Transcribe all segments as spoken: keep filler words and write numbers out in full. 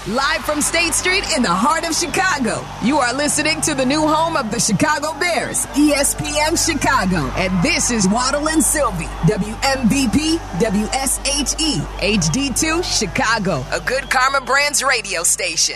Live from State Street in the heart of Chicago, you are listening to the new home of the Chicago Bears, E S P N Chicago. And this is Waddle and Sylvie, W M V P, W S H E, H D two, Chicago, a Good Karma Brands radio station.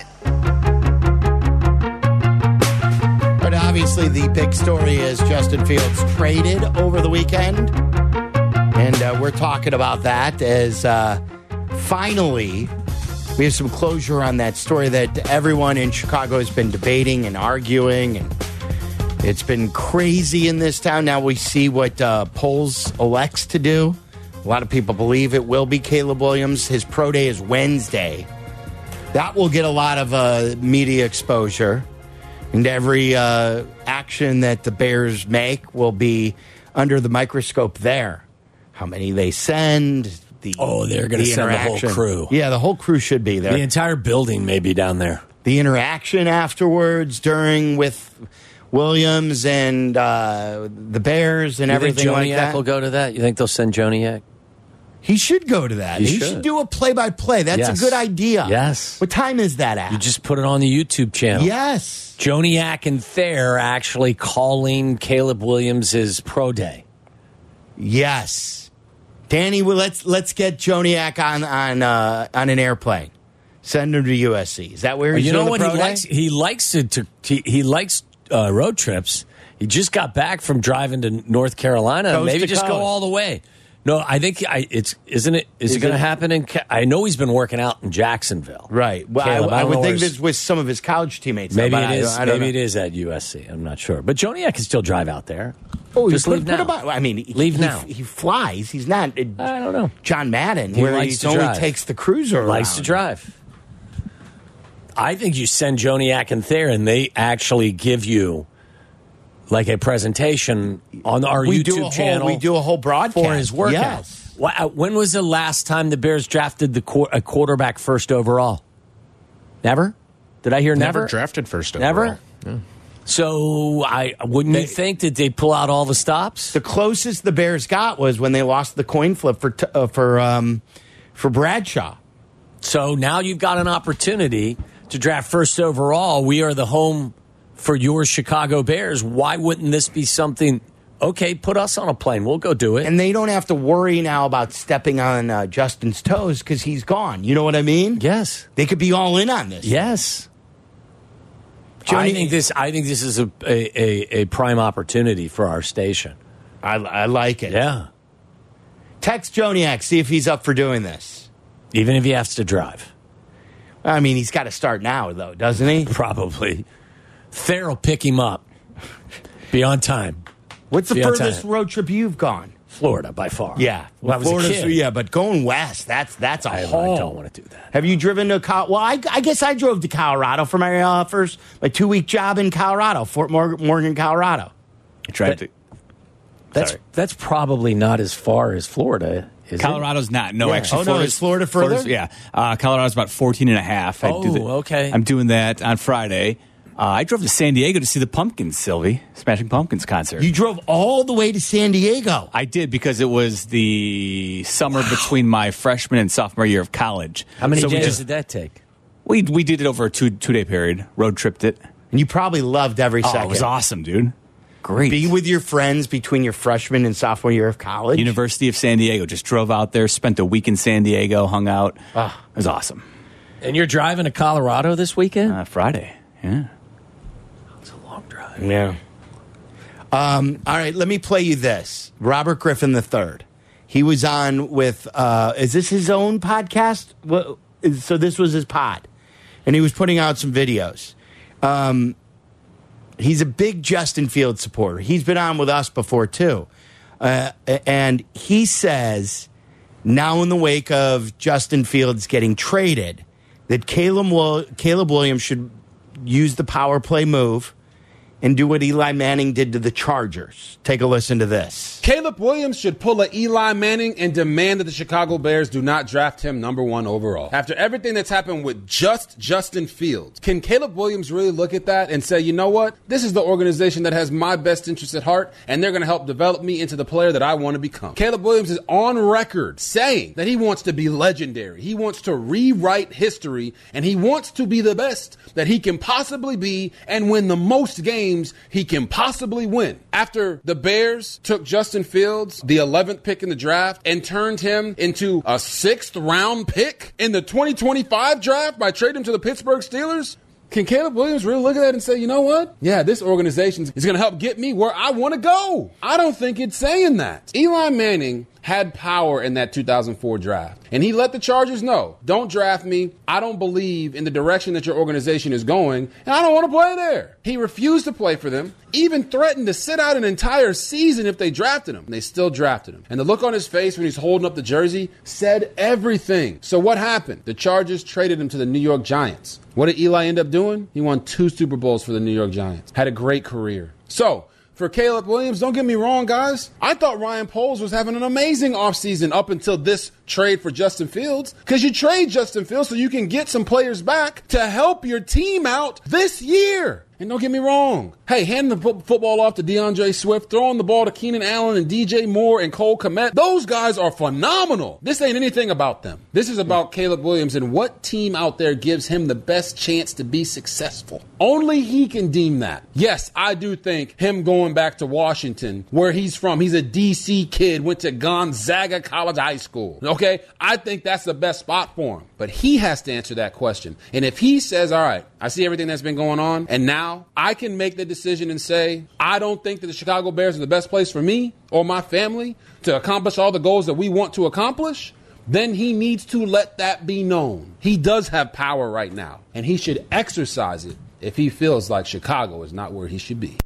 But obviously the big story is Justin Fields traded over the weekend. And uh, we're talking about that as uh, finally we have some closure on that story that everyone in Chicago has been debating and arguing. And it's been crazy in this town. Now we see what uh, polls elects to do. A lot of people believe it will be Caleb Williams. His pro day is Wednesday. That will get a lot of uh, media exposure. And every uh, action that the Bears make will be under the microscope there. How many they send. The, oh, they're going to the send the whole crew. Yeah, the whole crew should be there. The entire building may be down there. The interaction afterwards, during with Williams and uh, the Bears and you everything think like Joniak that. will go to that? You think they'll send Joniak? He should go to that. He, he should. should do a play-by-play. That's yes. a good idea. Yes. What time is that at? You just put it on the YouTube channel. Yes. Joniak and Thayer actually calling Caleb Williams' pro day. Yes. Danny, well, let's let's get Joniak on on uh, on an airplane. Send him to U S C. Is that where he's you doing know what the pro he day? likes? He likes to, to he, he likes uh, road trips. He just got back from driving to North Carolina. Coast Maybe to just coast. go all the way. No, I think I, it's isn't it? Is, Is it going to it- happen in? I know he's been working out in Jacksonville. Right. Well, Caleb, I, I don't would know think where this with some of his college teammates. Maybe but it I- is. I don't Maybe know. it is at U S C. I'm not sure. But Joniak can still drive out there. Oh, just put, leave put now. him on- I mean, he, leave he, now. He, he flies. He's not. Uh, I don't know. John Madden, He where likes he to only drive. takes the cruiser around. Likes to drive. I think you send Joniak and Thayer, and they actually give you like a presentation on our We YouTube do a whole, channel. We do a whole broadcast for his workout. Yes. Wow, when was the last time the Bears drafted the qu- a quarterback first overall? Never? Did I hear never? Never drafted first Never? overall. Yeah. So I wouldn't They- you think that they pull out all the stops? The closest the Bears got was when they lost the coin flip for t- uh, for um, for Bradshaw. So now you've got an opportunity to draft first overall. We are the home for your Chicago Bears. Why wouldn't this be something? Okay, put us on a plane. We'll go do it. And they don't have to worry now about stepping on uh, Justin's toes because he's gone. You know what I mean? Yes. They could be all in on this. Yes. Joni- I think this. I think this is a, a, a, a prime opportunity for our station. I, I like it. Yeah. Text Joniak, see if he's up for doing this. Even if he has to drive. I mean, he's got to start now, though, doesn't he? Probably. Thayer will pick him up. Be on time. What's the Be on furthest time. road trip you've gone? Florida, by far. Yeah. When I was Florida's- a kid. Yeah, but going west, that's that's a I, I haul. don't want to do that. Have you driven to Col- Well, I, I guess I drove to Colorado for my uh, first my two week job in Colorado, Fort Mor- Morgan, Colorado. I tried But- to. That's Sorry. that's probably not as far as Florida, is Colorado's not. No, Yeah. actually. Oh, no, Florida's- is Florida further? Florida's- Yeah. Uh, Colorado's about fourteen and a half. I Oh, do the- okay. I'm doing that on Friday. Uh, I drove to San Diego to see the Pumpkins, Sylvie. Smashing Pumpkins concert. You drove all the way to San Diego. I did because it was the summer between my freshman and sophomore year of college. it? How many So we days just- did that take? We we did it over a two two day period. Road tripped it. And you probably loved every Oh, second. it was awesome, dude. Great. Be with your friends between your freshman and sophomore year of college. University of San Diego. Just drove out there, spent a week in San Diego, hung out. Ah. It was awesome. And you're driving to Colorado this weekend? Uh, Friday. Yeah. It's a long drive. Yeah. Um, all right, let me play you this. Robert Griffin the third. He was on with, uh, is this his own podcast? What, is, so this was his pod. And he was putting out some videos. Um, he's a big Justin Fields supporter. He's been on with us before, too. Uh, and he says, now in the wake of Justin Fields getting traded, that Caleb, Will- Caleb Williams should use the power play move and do what Eli Manning did to the Chargers. Take a listen to this. Caleb Williams should pull a Eli Manning and demand that the Chicago Bears do not draft him number one overall. After everything that's happened with just Justin Fields, can Caleb Williams really look at that and say, you know what? This is the organization that has my best interests at heart, and they're going to help develop me into the player that I want to become. Caleb Williams is on record saying that he wants to be legendary. He wants to rewrite history, and he wants to be the best that he can possibly be and win the most games he can possibly win. After the Bears took Justin Fields, the eleventh pick in the draft, and turned him into a sixth round pick in the twenty twenty-five draft by trading him to the Pittsburgh Steelers, can Caleb Williams really look at that and say, you know what? Yeah, this organization is going to help get me where I want to go. I don't think it's saying that. Eli Manning had power in that two thousand four draft. And he let the Chargers know, don't draft me. I don't believe in the direction that your organization is going, and I don't want to play there. He refused to play for them, even threatened to sit out an entire season if they drafted him. And they still drafted him. And the look on his face when he's holding up the jersey said everything. So what happened? The Chargers traded him to the New York Giants. What did Eli end up doing? He won two Super Bowls for the New York Giants. Had a great career. So, for Caleb Williams, don't get me wrong, guys. I thought Ryan Poles was having an amazing offseason up until this trade for Justin Fields. Because you trade Justin Fields so you can get some players back to help your team out this year. And don't get me wrong. Hey, hand the fo- football off to DeAndre Swift, throwing the ball to Keenan Allen and D J Moore and Cole Kmet. Those guys are phenomenal. This ain't anything about them. This is about Caleb Williams and what team out there gives him the best chance to be successful. Only he can deem that. Yes, I do think him going back to Washington, where he's from, he's a D C kid, went to Gonzaga College High School. Okay? I think that's the best spot for him. But he has to answer that question. And if he says, all right, I see everything that's been going on, and now I can make the decision and say, I don't think that the Chicago Bears are the best place for me or my family to accomplish all the goals that we want to accomplish, then he needs to let that be known. He does have power right now, and he should exercise it if he feels like Chicago is not where he should be.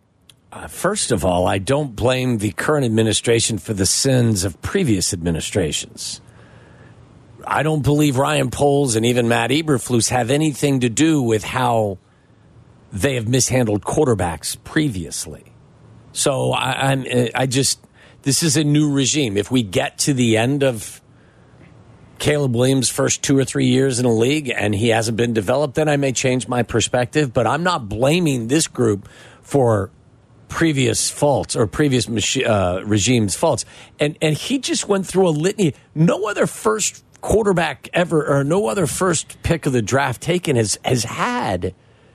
Uh, first of all, I don't blame the current administration for the sins of previous administrations. I don't believe Ryan Poles and even Matt Eberflus have anything to do with how they have mishandled quarterbacks previously. So I, I'm, I just, this is a new regime. If we get to the end of Caleb Williams' first two or three years in a league and he hasn't been developed, then I may change my perspective. But I'm not blaming this group for previous faults or previous machi- uh, regime's faults. And and he just went through a litany. No other first quarterback ever, or no other first pick of the draft taken has has had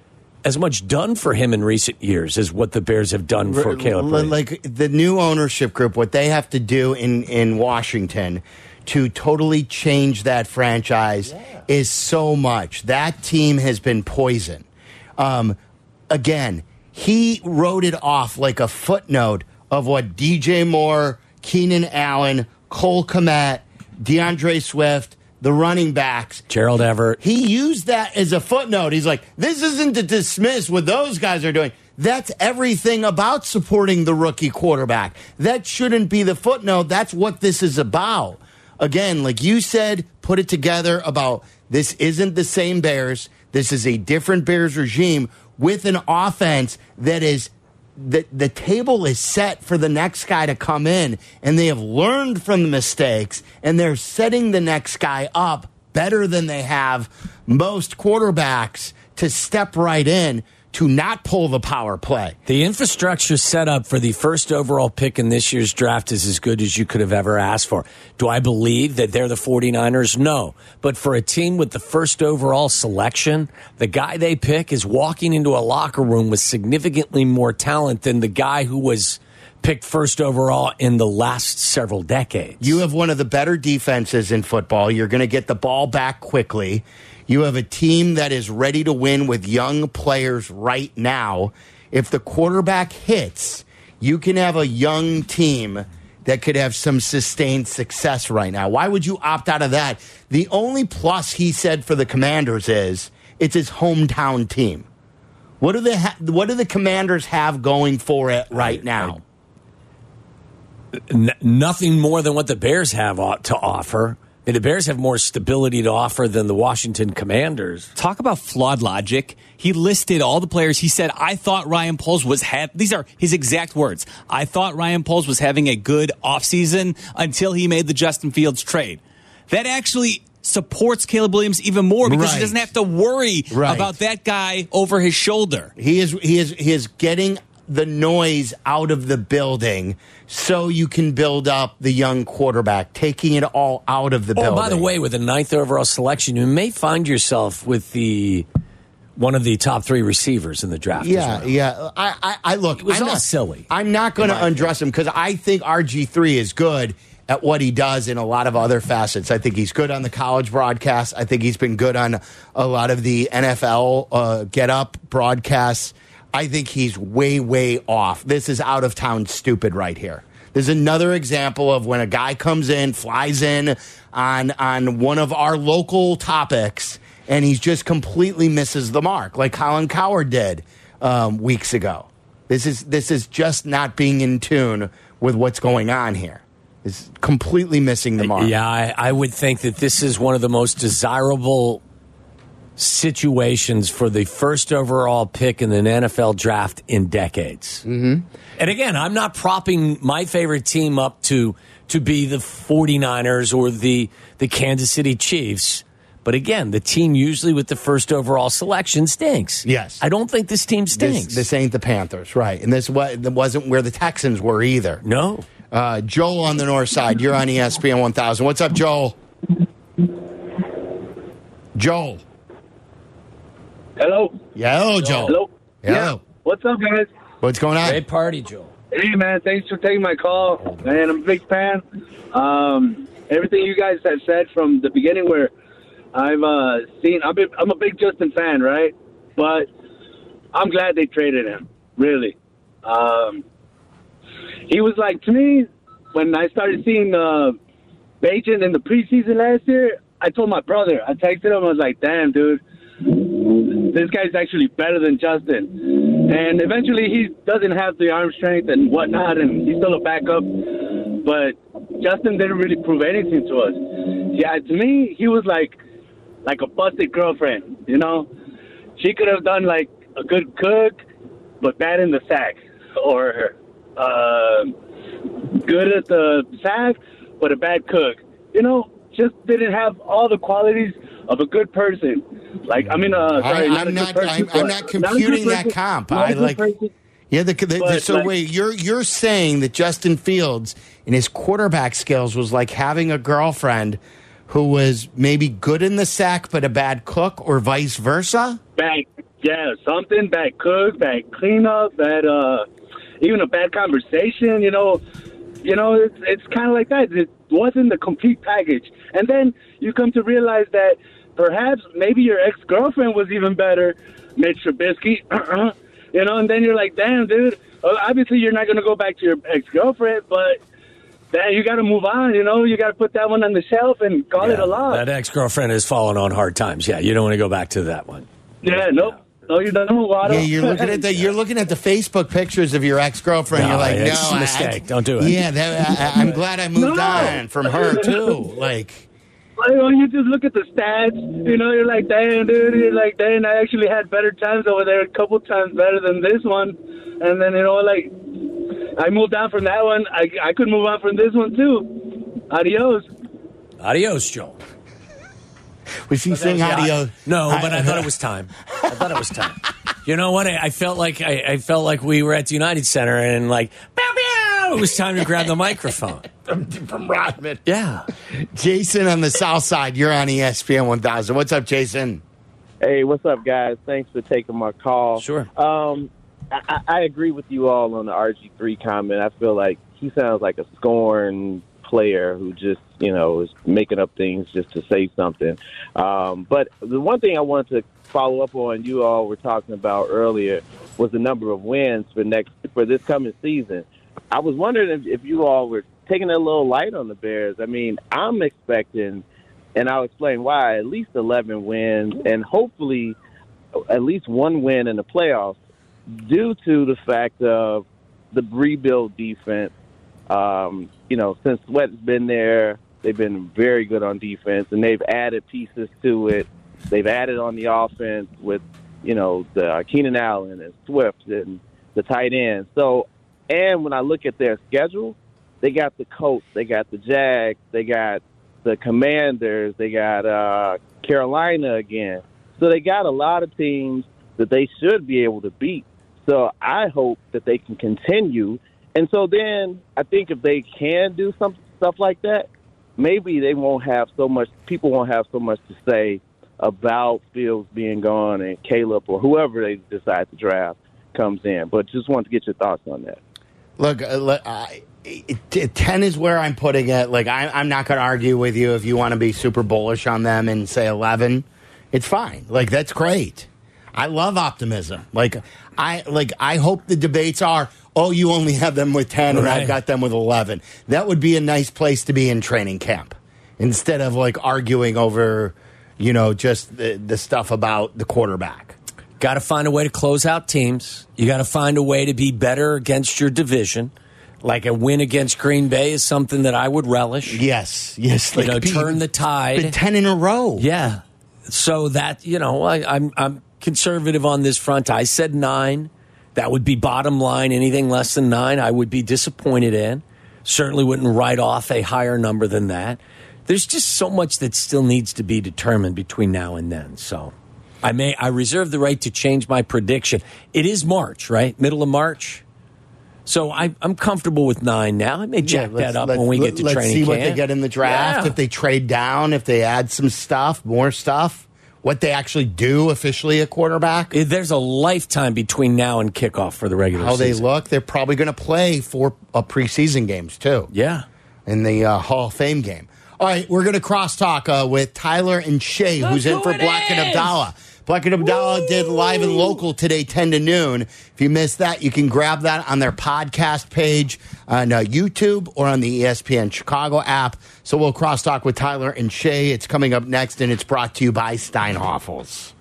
as much done for him in recent years as what the Bears have done for Caleb Williams. Like the new ownership group, what they have to do in, in Washington to totally change that franchise yeah. is so much. That team has been poisoned. Um, again, he wrote it off like a footnote of what D J Moore, Keenan Allen, Cole Kmet, DeAndre Swift, the running backs. Gerald Everett. He used that as a footnote. He's like, this isn't to dismiss what those guys are doing. That's everything about supporting the rookie quarterback. That shouldn't be the footnote. That's what this is about. Again, like you said, put it together about this isn't the same Bears. This is a different Bears regime with an offense that is The, the table is set for the next guy to come in, and they have learned from the mistakes, and they're setting the next guy up better than they have most quarterbacks to step right in to not pull the power play. The infrastructure set up for the first overall pick in this year's draft is as good as you could have ever asked for. Do I believe that they're the 49ers? No. But for a team with the first overall selection, the guy they pick is walking into a locker room with significantly more talent than the guy who was picked first overall in the last several decades. You have one of the better defenses in football. You're going to get the ball back quickly. You have a team that is ready to win with young players right now. If the quarterback hits, you can have a young team that could have some sustained success right now. Why would you opt out of that? The only plus he said for the Commanders is it's his hometown team. What do they ha- what do the Commanders have going for it right now? N- nothing more than what the Bears have to offer. And the Bears have more stability to offer than the Washington Commanders. Talk about flawed logic. He listed all the players. He said, I thought Ryan Poles was ha- these are his exact words. I thought Ryan Poles was having a good offseason until he made the Justin Fields trade. That actually supports Caleb Williams even more because right. he doesn't have to worry right. about that guy over his shoulder. He is he is he is getting the noise out of the building so you can build up the young quarterback, taking it all out of the oh, building. By the way, with a ninth overall selection, you may find yourself with the one of the top three receivers in the draft. Yeah, as well. yeah. I, I, I look. It was I'm all not, silly. I'm not going to undress him because I think R G three is good at what he does in a lot of other facets. I think he's good on the college broadcast. I think he's been good on a lot of the N F L uh, get up broadcasts. I think he's way, way off. This is out of town stupid right here. There's another example of when a guy comes in, flies in on on one of our local topics, and he just completely misses the mark, like Colin Cowherd did um, weeks ago. This is this is just not being in tune with what's going on here. It's completely missing the mark. Yeah, I, I would think that this is one of the most desirable situations for the first overall pick in an N F L draft in decades. Mm-hmm. And again, I'm not propping my favorite team up to to be the 49ers or the, the Kansas City Chiefs. But again, the team usually with the first overall selection stinks. Yes. I don't think this team stinks. This, this ain't the Panthers, right? And this wasn't where the Texans were either. No. Uh, Joel on the north side. You're on E S P N one thousand. What's up, Joel? Joel. Hello. Yeah, hello, Joel. Hello. Hello. Yeah. What's up, guys? What's going on? Great party, Joel. Hey, man. Thanks for taking my call. Man, I'm a big fan. Um, everything you guys have said from the beginning where I've uh, seen, I'm a, I'm a big Justin fan, right? But I'm glad they traded him, really. Um, he was like, to me, when I started seeing uh, Bajan in the preseason last year, I told my brother, I texted him, I was like, damn, dude, this guy's actually better than Justin. And eventually he doesn't have the arm strength and whatnot, and he's still a backup. But Justin didn't really prove anything to us. Yeah, to me, he was like like a busted girlfriend, you know? She could have done like a good cook, but bad in the sack. Or uh, good at the sack, but a bad cook. You know, just didn't have all the qualities of a good person. Like, I mean, uh, sorry, I, not I'm a not. good person, I'm, I'm not computing not that comp. Not I a good like. person. Yeah, the, the, the, so like, wait, you're you're saying that Justin Fields and his quarterback skills was like having a girlfriend who was maybe good in the sack but a bad cook, or vice versa? Bad, yeah, something bad cook, bad cleanup, bad, uh, even a bad conversation. You know, you know, it's it's kind of like that. It wasn't the complete package, and then you come to realize that perhaps maybe your ex-girlfriend was even better, Mitch Trubisky. You know, and then you're like, damn, dude, obviously you're not going to go back to your ex-girlfriend, but man, you got to move on, you know? You got to put that one on the shelf and call Yeah, it a lot. That ex-girlfriend has fallen on hard times. Yeah, you don't want to go back to that one. Yeah, nope. No, you don't. Waddle. Yeah, you're looking at the you're looking at the Facebook pictures of your ex-girlfriend. No, you're like, it's no, a mistake. I, Don't do it. Yeah, that, I, I'm glad I moved No. on from her too. Like. Like, when you just look at the stats, you know, you're like, damn, dude, you're like, damn, I actually had better times over there, a couple times better than this one. And then, you know, like, I moved on from that one. I, I could move on from this one, too. Adios. Adios, Joel. Was he saying That was- adios? No, but I thought it was time. I thought it was time. You know what? I, I felt like I, I felt like we were at the United Center and like, bow, bow, it was time to grab the microphone. From, from Rodman. Yeah. Jason on the south side, you're on E S P N one thousand. What's up, Jason? Hey, what's up, guys? Thanks for taking my call. Sure. Um, I, I agree with you all on the R G three comment. I feel like he sounds like a scorned player who just, you know, is making up things just to say something. Um, but the one thing I wanted to follow up on, you all were talking about earlier, was the number of wins for next for this coming season. I was wondering if, if you all were taking it a little light on the Bears. I mean, I'm expecting, and I'll explain why, at least eleven wins and hopefully at least one win in the playoffs due to the fact of the rebuild defense. Um, you know, since Sweat's been there, They've been very good on defense, and they've added pieces to it. They've added on the offense with, you know, the Keenan Allen and Swift and the tight end. So, and when I look at their schedule, they got the Colts, they got the Jags, they got the Commanders, they got uh, Carolina again. So they got a lot of teams that they should be able to beat. So I hope that they can continue. And so then I think if they can do some stuff like that, maybe they won't have so much, people won't have so much to say about Fields being gone and Caleb or whoever they decide to draft comes in. But just wanted to get your thoughts on that. Look, uh, look I, it, ten is where I'm putting it. Like, I, I'm not going to argue with you if you want to be super bullish on them and say eleven. It's fine. Like, that's great. I love optimism. Like, I like. I hope the debates are, oh, you only have them with ten and right. I've got them with eleven. That would be a nice place to be in training camp instead of, like, arguing over, you know, just the, the stuff about the quarterback. Got to find a way to close out teams. You got to find a way to be better against your division. Like a win against Green Bay is something that I would relish. Yes, yes. You Like know, be- turn the tide. Been ten in a row. Yeah. So that, you know, I, I'm I'm conservative on this front. I said nine. That would be bottom line. Anything less than nine, I would be disappointed in. Certainly wouldn't write off a higher number than that. There's just so much that still needs to be determined between now and then. So I may I reserve the right to change my prediction. It is March, right? Middle of March. So I, I'm comfortable with nine now. I may jack Yeah, that up when we get to let's training see camp. what they get in the draft. Yeah. If they trade down, if they add some stuff, more stuff, what they actually do officially at quarterback. Eh, There's a lifetime between now and kickoff for the regular How they season. look, they're probably going to play four uh, preseason games too. Yeah. In the uh, Hall of Fame game. All right, we're going to crosstalk uh, with Tyler and Shay, who's in who for it Black and is. Abdallah. Black and Abdallah did live and local today, ten to noon. If you missed that, you can grab that on their podcast page on uh, YouTube or on the E S P N Chicago app. So we'll crosstalk with Tyler and Shay. It's coming up next, and it's brought to you by Steinhoffels.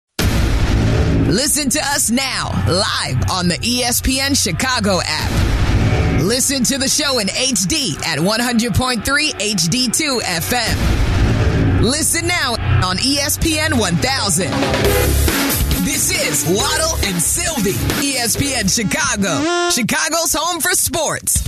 Listen to us now, live on the E S P N Chicago app. Listen to the show in H D at one hundred point three H D two F M. Listen now on E S P N one thousand. This is Waddle and Sylvie, E S P N Chicago, Chicago's home for sports.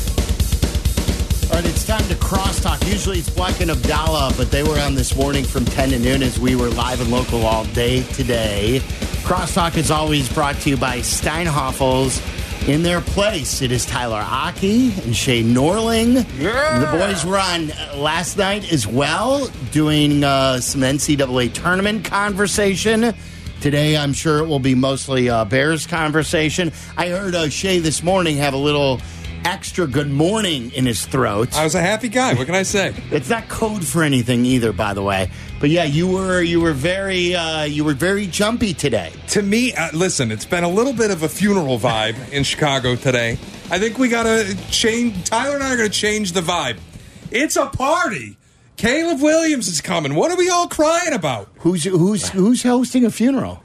All right, it's time to crosstalk. Usually it's Black and Abdallah, but they were on this morning from ten to noon as we were live and local all day today. Crosstalk is always brought to you by Steinhoffels. In their place, it is Tyler Aki and Shay Norling. Yeah. The boys were on last night as well, doing uh, some N C double A tournament conversation. Today, I'm sure it will be mostly uh, Bears conversation. I heard uh, Shay this morning have a little extra good morning in his throat. I was a happy guy. What can I say? It's not code for anything either, by the way. But yeah, you were you were very uh, you were very jumpy today. To me, uh, listen, it's been a little bit of a funeral vibe in Chicago today. I think we got to change. Tyler and I are going to change the vibe. It's a party. Caleb Williams is coming. What are we all crying about? Who's who's who's hosting a funeral?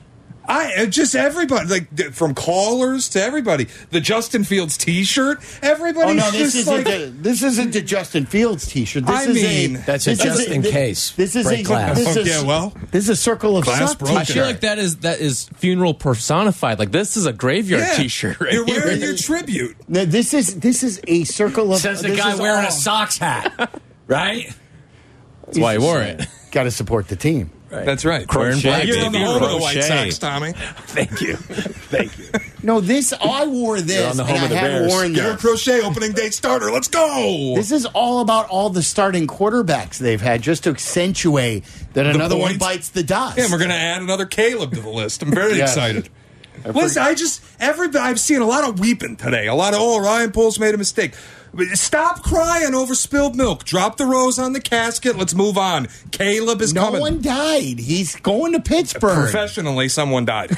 I just everybody, like from callers to everybody. The Justin Fields T-shirt. Everybody's oh no, this just isn't like, the, this isn't the Justin Fields T-shirt. This I is mean, a, That's a this just is a, in this, case. This is Break a glass. This is, yeah, well, this is a circle of glass suck broken. I feel like that is that is funeral personified. Like this is a graveyard yeah, T-shirt. Right you're wearing here. your tribute. No, this is this is a circle of. Says the this guy is wearing all- a Sox hat, right? That's why he wore it. Got to support the team. Right. That's right. Wearing black, You're on the baby. home of the White Crochet. Sox, Tommy. Thank you. Thank you. No, this I wore You're this, on the and home I of the haven't Bears. worn Get her this. crochet opening day starter. Let's go. This is all about all the starting quarterbacks they've had, just to accentuate that another one point. bites the dust. Yeah, and we're going to add another Caleb to the list. I'm very Yes. excited. Listen, I just everybody. I've seen a lot of weeping today. A lot of oh, Ryan Poles made a mistake. Stop crying over spilled milk. Drop the rose on the casket. Let's move on. Caleb is no coming. one died. He's going to Pittsburgh. Professionally, someone died.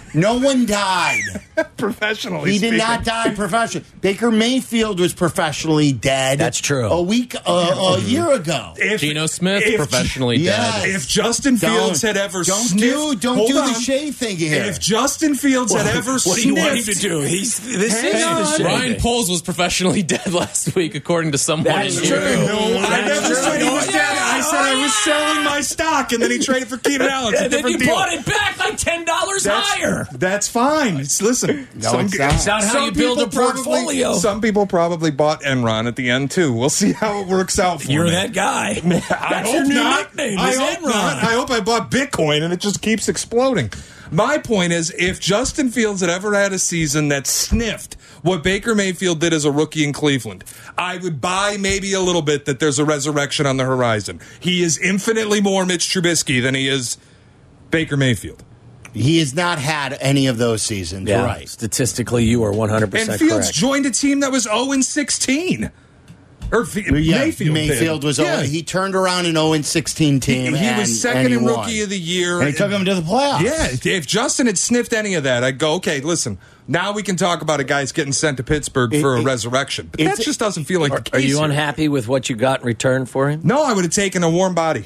No one died. Professionally He did speaking. not die professionally. Baker Mayfield was professionally dead. That's true. A week, uh, a year ago. If- Geno Smith, if- professionally Yes. dead. If Justin Fields Don't- had ever don't sniffed, do don't hold do on. the Shea thing here. If Justin Fields had ever What do you sniffed, want him to do? He's this Hang is on. the shit. Ryan Poles was professionally dead last week, according to someone. That's in true. here. No, I That's never true. said he was Oh, dead. yeah. I said I was selling my stock, and then he traded for Keenan Allen. It's a And then different you deal. bought it back like ten dollars That's, higher. that's fine. It's, listen, No, it's not. It's not how some you build people a probably- portfolio. Some people probably bought Enron at the end too. We'll see how it works out for You're me. that guy. I That's your hope new not. nickname. I is hope Enron. not. I hope I bought Bitcoin and it just keeps exploding. My point is, if Justin Fields had ever had a season that sniffed what Baker Mayfield did as a rookie in Cleveland, I would buy maybe a little bit that there's a resurrection on the horizon. He is infinitely more Mitch Trubisky than he is Baker Mayfield. He has not had any of those seasons, Yeah, right? statistically, you are one hundred And percent Fields correct. joined a team that was oh and sixteen. Or F- Yeah, Mayfield, Mayfield did. was Yeah. oh, he turned around an oh and sixteen team. He, he and, was second and he in won. Rookie of the Year. And he took him to the playoffs. Yeah, if Justin had sniffed any of that, I'd go, okay, listen, now we can talk about a guy's getting sent to Pittsburgh It- for a it- resurrection. But that it's- just doesn't feel like the Are case. you here. unhappy with what you got in return for him? No, I would have taken a warm body.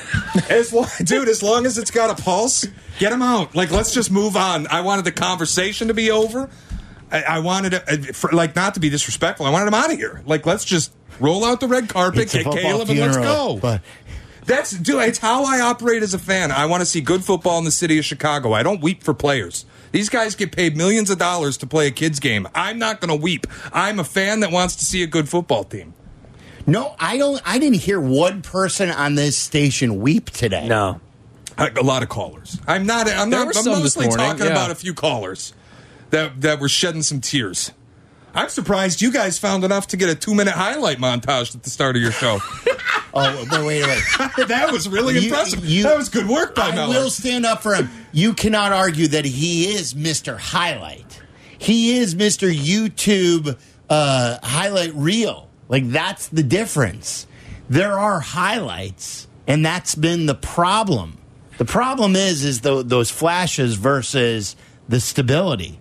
As long, dude, as long as it's got a pulse, get him out. Like, let's just move on. I wanted the conversation to be over. I, I wanted it, uh, for, like, not to be disrespectful. I wanted him out of here. Like, let's just roll out the red carpet, It's a get football Caleb, and let's funeral, go. but- That's, dude, it's how I operate as a fan. I want to see good football in the city of Chicago. I don't weep for players. These guys get paid millions of dollars to play a kid's game. I'm not going to weep. I'm a fan that wants to see a good football team. No, I don't. I didn't hear one person on this station weep today. No. A, a lot of callers. I'm not. I'm There not. were I'm some this mostly morning, talking yeah. about a few callers that that were shedding some tears. I'm surprised you guys found enough to get a two minute highlight montage at the start of your show. Oh, wait, wait, wait. That was really You- impressive. you- that was good work by I Miller. will stand up for him. You cannot argue that he is Mister Highlight. He is Mister YouTube uh, highlight reel. Like, that's the difference. There are highlights, and that's been the problem. The problem is, is the, those flashes versus the stability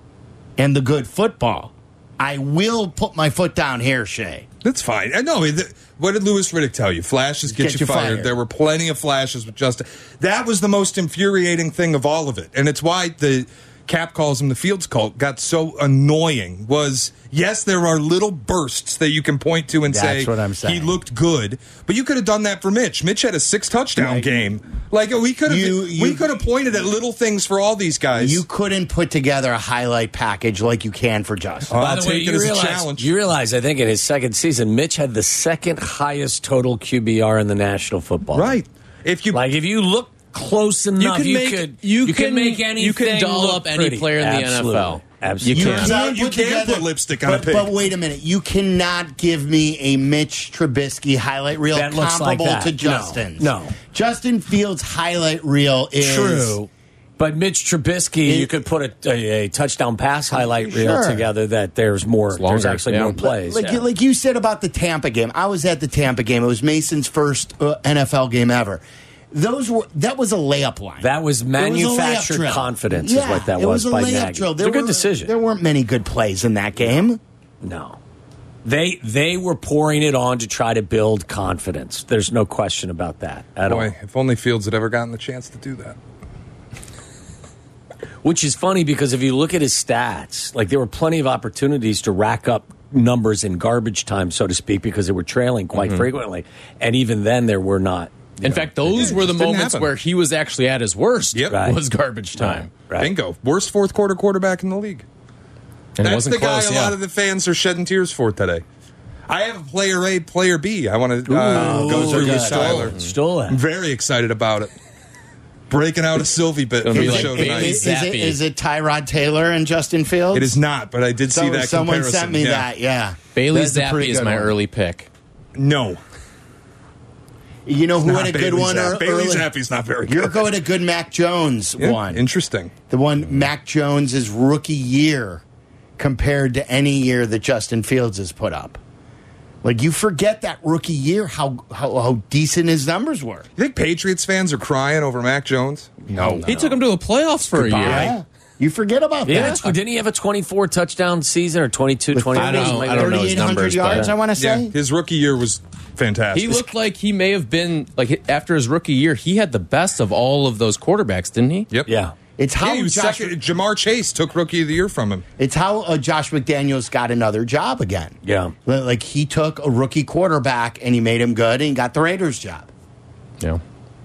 and the good football. I will put my foot down here, Shay. That's fine. I know. th- What did Lewis Riddick tell you? Flashes get, Get you you fired. fired. There were plenty of flashes with Justin. That was the most infuriating thing of all of it, and it's why the Cap calls him the Fields cult got so annoying. Was yes, there are little bursts that you can point to and That's say what I'm he saying. looked good, but you could have done that for Mitch. Mitch had a six touchdown Right. game. Like we could have, You- we you- could have pointed at little things for all these guys. You couldn't put together a highlight package like you can for Justin. I'll By the way, take you it as a realize, challenge. you realize, I think, in his second season, Mitch had the second highest total Q B R in the National Football League. right? If you Like, if you look close enough, can you, make- could you you can- can make anything you can doll look up any pretty. player in the N F L. Absolutely. Absolutely. You You can. can't- you put can't together- put lipstick on a but, pig. But wait a minute. You cannot give me a Mitch Trubisky highlight reel That looks like comparable that. to No, Justin's. no. Justin Fields' highlight reel is True. But Mitch Trubisky, It- you could put a, a, a touchdown pass highlight reel Sure. together that there's more, It's longer, there's actually yeah. more plays. Like, yeah. you, like you said about the Tampa game. I was at the Tampa game. It was Mason's first uh, N F L game ever. Those were that was a layup line. That was It was a layup manufactured drill. confidence Yeah, is what that it was, was a by layup Nagy. drill. It's a There good were- decision. There weren't many good plays in that game. No. They they were pouring it on to try to build confidence. There's no question about that at all. boy, if only Fields had ever gotten the chance to do that. Which is funny because if you look at his stats, like there were plenty of opportunities to rack up numbers in garbage time, so to speak, because they were trailing quite frequently. And even then, there were not. In fact, those Yeah, were it the just didn't moments happen. where he was actually at his worst. Yep. Right. Was garbage time. Right. Bingo. Worst fourth quarter quarterback in the league. And it That's wasn't the guy close, a yeah. lot of the fans are shedding tears for today. I have a player A, player B. I want to uh, Ooh, go through good. with Tyler. Stole I'm it. very excited about it. Breaking out a Sylvie bit for Gonna be the like show Bailey tonight. Is, is it, Zappy. is it Tyrod Taylor and Justin Fields? It is not, but I did see So- that someone comparison. sent me Yeah. that. Yeah, Bailey That's a pretty Zappi is good my one. early pick. No. You know who Not had a good Bailey one Zapp. ear- Bailey early? Zappi's not very good. Yurko had a good Mac Jones Yeah, one. Interesting. The one Mac Jones's rookie year compared to any year that Justin Fields has put up. Like, you forget that rookie year, how how, how decent his numbers were. You think Patriots fans are crying over Mac Jones? No. He took him to the playoffs for a year. Yeah. You forget about Yeah, that. didn't he have a twenty-four touchdown season or twenty-two, twenty-four? I don't know. something like I don't that? know his thirty-eight hundred numbers, yards, but- I want to Yeah, say. his rookie year was fantastic. He looked like he may have been like after his rookie year, he had the best of all of those quarterbacks, didn't he? Yep. Yeah. It's how Yeah, he was Josh, second. Jamar Chase took rookie of the year from him. it's how uh, Josh McDaniels got another job again. Yeah. Like he took a rookie quarterback and he made him good and he got the Raiders job. Yeah.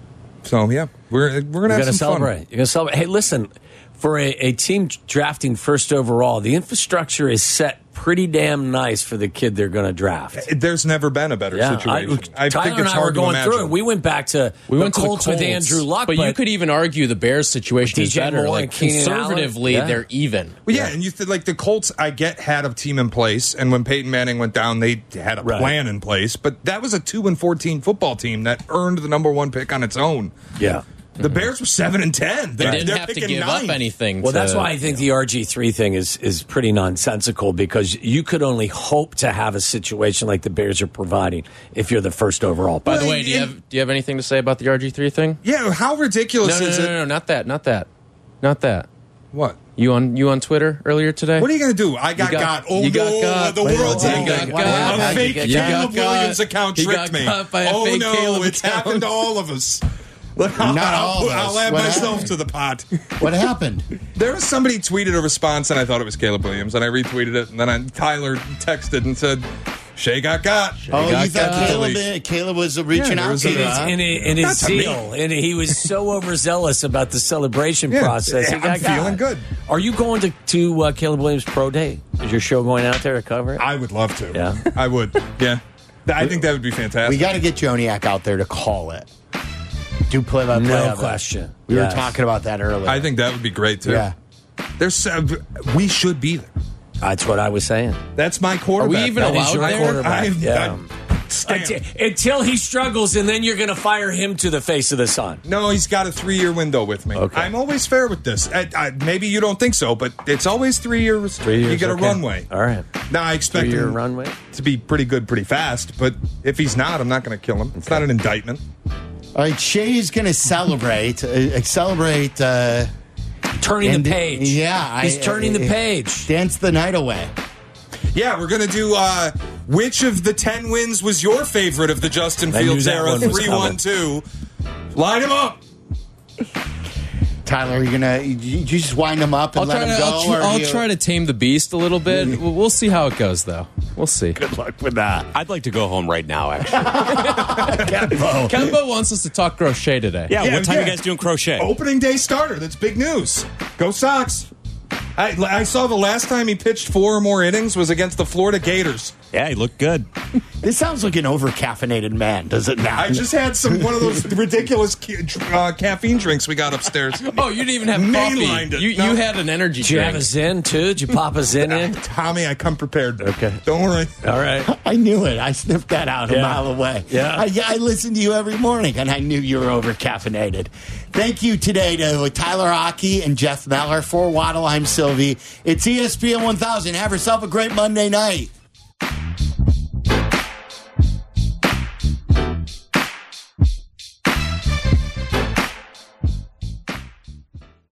So yeah, we're we're gonna You're have going to some celebrate. fun. You're going to celebrate. Hey, listen, for a, a team drafting first overall, the infrastructure is set pretty damn nice for the kid they're going to draft. There's never been a better Yeah, situation. I, Tyler think and it's I were hard to going through imagine. it. We went back to We the went to Colts, the with Colts, Andrew Luck, but, you could even argue the Bears situation D is J better. Moore Like and Keenan Allen. conservatively, Yeah. they're even. Well, yeah, and you th- like the Colts. I get had a team in place, and when Peyton Manning went down, they had a Right. plan in place. But that was a two and fourteen football team that earned the number one pick on its own. Yeah. The Bears were seven and ten. They They're, didn't they're have to picking give ninth. up anything. Well, to- that's why I think the R G three thing is is pretty nonsensical because you could only hope to have a situation like the Bears are providing if you're the first overall. By pick. the way, do you have do you have anything to say about the R G three thing? Yeah, how ridiculous No, no, is no, it? no, no, not that, not that, not that. What? You on you on Twitter earlier today? What are you going to do? I got You got. got- Oh you got no! got. The Wait, world's what ending. happened? What A happened? fake You got Caleb got. Williams account You tricked got me. got by a Oh fake no! Caleb It's account. happened to all of us. Look, I'll, Not all I'll, of us. I'll add What myself happened? to the pot. What happened? There was somebody tweeted a response, and I thought it was Caleb Williams, and I retweeted it, and then I, Tyler texted and said, "Shay got got." Oh, got you thought got. Caleb, Caleb was reaching Yeah, there out was to a- you, huh? in, his- in his Not to me. zeal, and he was so overzealous about the celebration Yeah, process. He I'm got got. feeling good. Are you going to to uh, Caleb Williams Pro Day? Is your show going out there to cover it? I would love to. Yeah. I would. Yeah, I think that would be fantastic. We got to get Joniak out there to call it. Do play by play. No of it. question. We Yes. were talking about that earlier. I think that would be great too. Yeah. There's uh, we should be there. That's what I was saying. That's my quarterback. Are we even That is allowed your there? quarterback. I- yeah. I- Stamp. Until, until he struggles, and then you're going to fire him to the face of the sun. No, he's got a three-year window with me. Okay. I'm always fair with this. I, I, maybe you don't think so, but it's always three years. Three years. You get a okay. runway. All right. Now I expect Three-year him runway. to be pretty good, pretty fast. But if he's not, I'm not going to kill him. It's not an indictment. All right, Shay's going to celebrate. Uh, celebrate. Uh, Turning and- the page. Yeah. He's I- turning the I- page. Dance the night away. Yeah, we're going to do uh, which of the ten wins was your favorite of the Justin I knew Fields that era? one was three one two. Line them up. Tyler, are you gonna you you just wind him up and I'll let try him to go? I'll, tr- or I'll you- try to tame the beast a little bit. We'll, we'll see how it goes, though. We'll see. Good luck with that. I'd like to go home right now, actually. Kemba wants us to talk crochet today. Yeah, Yeah, what time yeah. you guys doing crochet? Opening day starter. That's big news. Go Sox. I, I saw the last time he pitched four or more innings was against the Florida Gators. Yeah, he looked good. This sounds like an over-caffeinated man, does it not? I just had some one of those ridiculous ca- uh, caffeine drinks we got upstairs. Oh, you didn't even have Mainlined coffee. it. You, No. you had an energy Did you have drink. a Zen, too? Did you pop a Zen in? Tommy, I come prepared. Okay. Don't worry. All right. I knew it. I sniffed that out a Yeah. mile away. Yeah. I, I listen to you every morning, and I knew you were over-caffeinated. Thank you today to Tyler Aki and Jeff Meller. For Waddle, I'm Sylvie. It's E S P N one thousand. Have yourself a great Monday night.